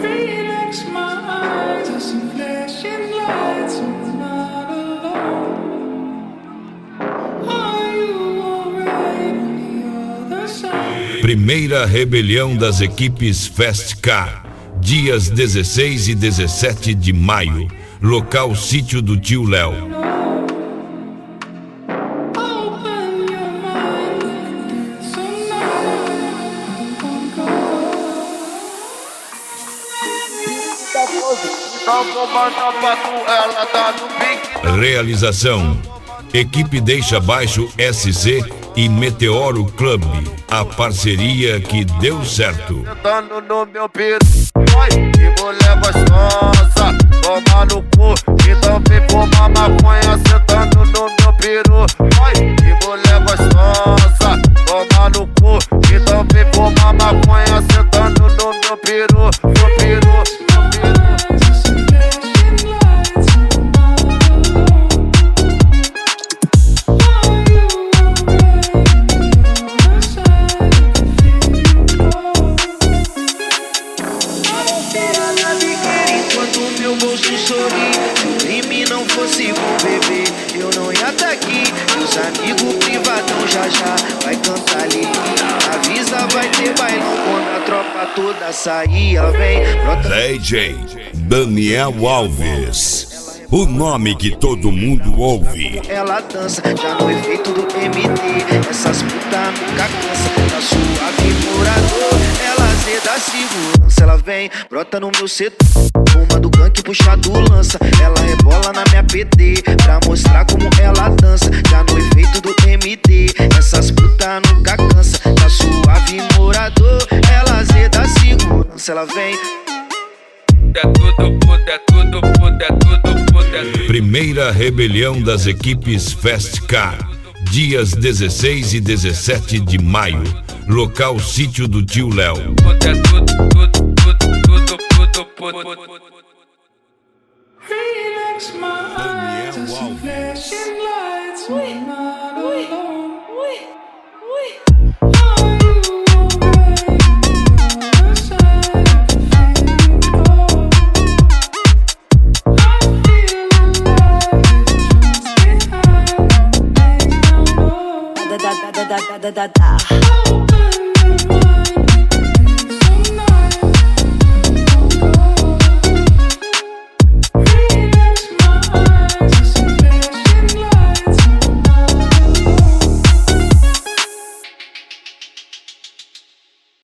Relax my eyes, there's some flashing lights, I'm not alone. Are you alright on the other side? Primeira rebelião das equipes Fast Car, dias 16 e 17 de maio, local Sítio do Tio Léo. Realização: equipe Deixa Baixo SC e Meteoro Club, a parceria que deu certo. Sentando no meu peru, que mulher gostosa, toma no cu, então vem fumar maconha. Sentando no meu peru, que mulher gostosa, toma no cu, então vem fumar maconha. Sentando no meu peru, meu peru, meu peru. Se o crime não fosse bom, bebê, eu não ia tá aqui. Meus amigos privadão já vai cantar Lili. Avisa, vai ter bailão quando a tropa toda sair. Vem, brota. DJ Daniel Alves, o nome que todo mundo ouve. Ela dança, já no efeito do MD. Essas putas nunca cansa, tá suave morador. Ela zeda segurança, ela vem, brota no meu setor. Uma do gank puxa do lança, ela rebola na minha PT pra mostrar como ela dança, já no efeito do MD. Essas putas nunca cansa, tá suave morador. Ela zeda segurança, ela vem. É tudo puta, é tudo puta, é tudo puta, é tudo. Primeira rebelião das equipes Fast Car, dias 16 e 17 de maio, local Sítio do Tio Léo. Puta, é tudo, tudo, tudo, tudo, tudo, puta. Relax my eyes, there's some flashing lights, I'm not alone.